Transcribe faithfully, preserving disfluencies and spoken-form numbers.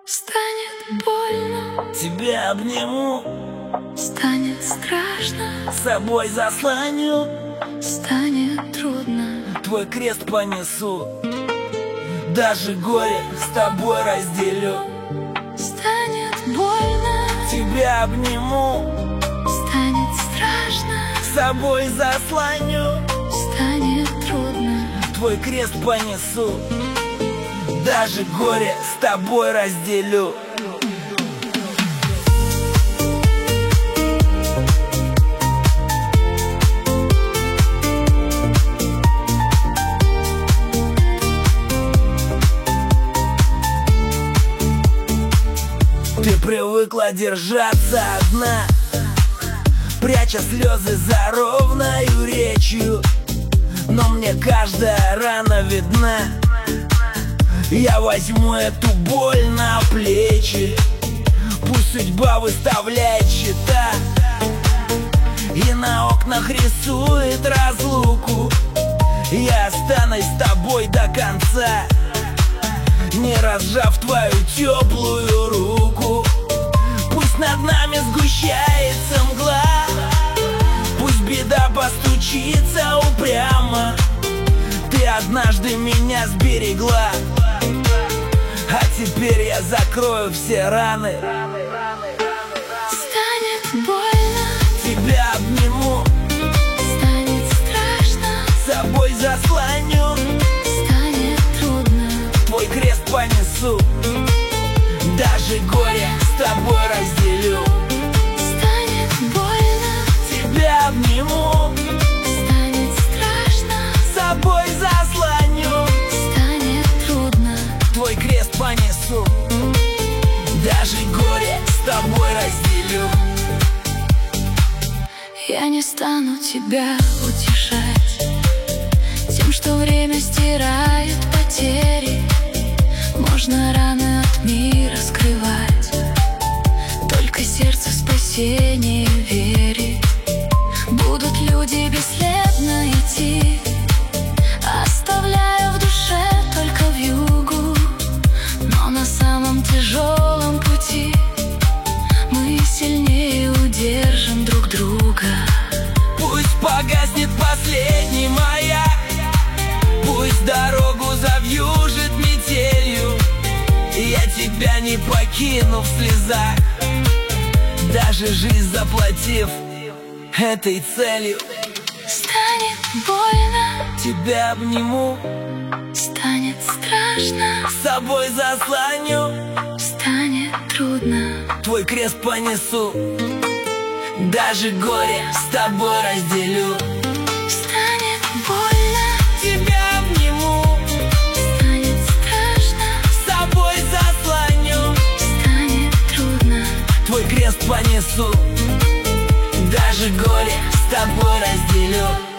Станет больно, тебя обниму, станет страшно, с собой заслоню, станет трудно, твой крест понесу, даже горе с тобой разделю. станет больно, Тебя обниму, станет страшно, с собой заслоню, станет трудно, твой крест понесу, даже горе с тобой разделю. Ты привыкла держаться одна, пряча слезы за ровною речью, но мне каждая рана видна. Я возьму эту боль на плечи, пусть судьба выставляет счета и на окнах рисует разлуку. Я останусь с тобой до конца, не разжав твою теплую руку. Пусть над нами сгущается мгла, пусть беда постучится упрямо. Ты однажды меня сберегла, а теперь я закрою все раны. станет больно, Тебя обниму, станет страшно, с собой заслоню, станет трудно, твой крест понесу, даже горе с тобой разделю. станет больно, Тебя обниму, станет страшно, с собой заслоню, станет трудно, твой крест понесу, даже горе с тобой разделю. я не стану тебя утешать тем, что время стирает потери. Можно раны от мира скрывать, только сердце в спасение верит. Будут люди бесследно идти, оставляя в душе только вьюгу, но на самом тяжелом пути мы сильнее удержим друг друга. Пусть погаснет последний маяк, пусть дорогу завьюжит метелью, я тебя не покину в слезах, даже жизнь заплатив этой целью. Станет больно, Тебя обниму, станет страшно, с собой заслоню, станет трудно, твой крест понесу, даже горе с тобой разделю. станет больно, Тебя обниму, станет страшно, с собой заслоню, станет трудно, твой крест понесу, даже горе с тобой разделю.